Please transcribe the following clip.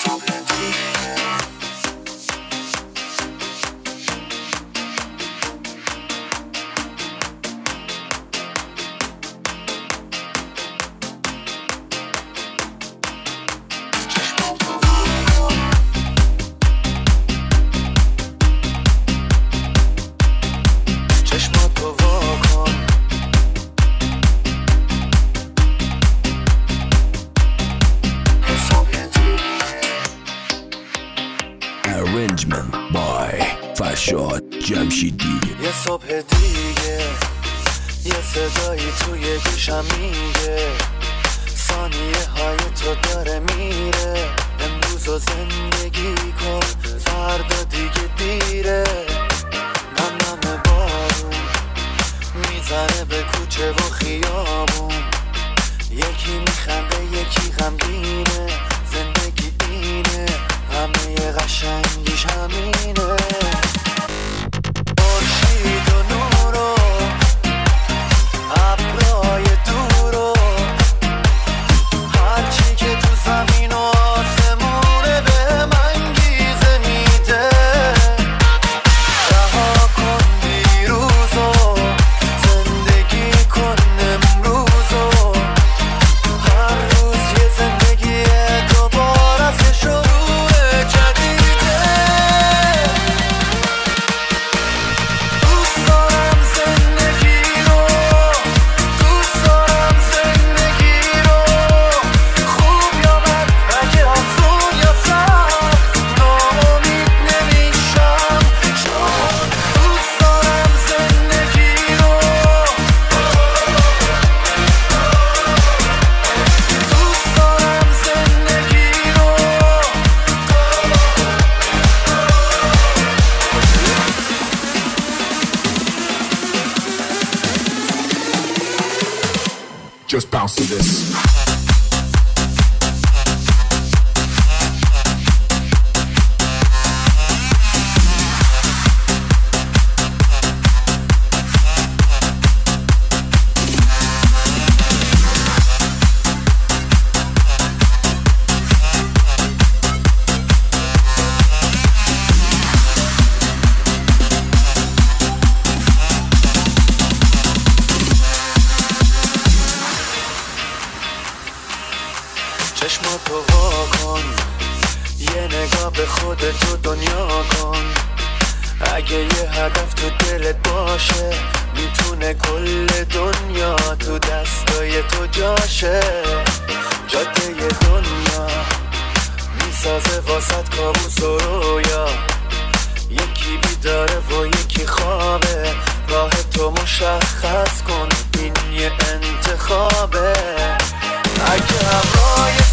Arrangement by فرشاد جمشیدی. یه صبح دیگه یه صدایی توی گوشم میگه ثانیه های تو داره میره، امروز رو زندگی کن فردا دیگه دیره. نم بارون میزنه به کوچه و خیابون، یکی میخنده یکی غمگینه، زندگی اینه همه قشنگیش همینه. خورشید و نور و ابرای دور و هرچی که تو زمین و آسمونه به من انگیزه میده. رها کن دیروز و زندگی کن امروز و هر روز یه زندگی دوباره از شروع جدیده. دوست دارم زندگی رو، دوست دارم زندگی رو، خوب یا بد، اگه آسون یا سخت ناامید نمیشم، چون دوست دارم زندگی رو، دوست دارم زندگی رو. Just bounce to this. چشماتو وا کن، یه نگاه به خودتو دنیا کن. اگه یه هدف تو دلت باشه میتونه کل دنیا تو دستای تو جاشه. جاده دنیا میسازه واسط کابوس و رویا، یکی بیداره و یکی خوابه، راه تو مشخص کن این یه انتخابه. اگه هوای